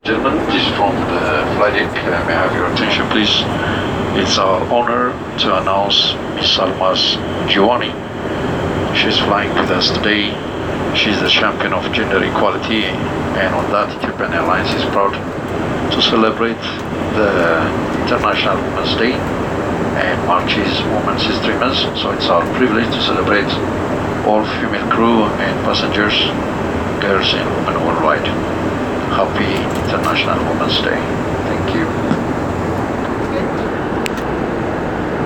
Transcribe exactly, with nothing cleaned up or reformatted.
Gentlemen, this is from the flight deck. Uh, may I have your attention, please? It's our honor to announce Miss Almaz Giovanni. She's flying with us today. She's the champion of gender equality, and on that, Ethiopian Airlines is proud to celebrate the International Women's Day, and March is Women's History Month, so it's our privilege to celebrate all female crew and passengers, girls and women worldwide. Happy International Women's Day. Thank you.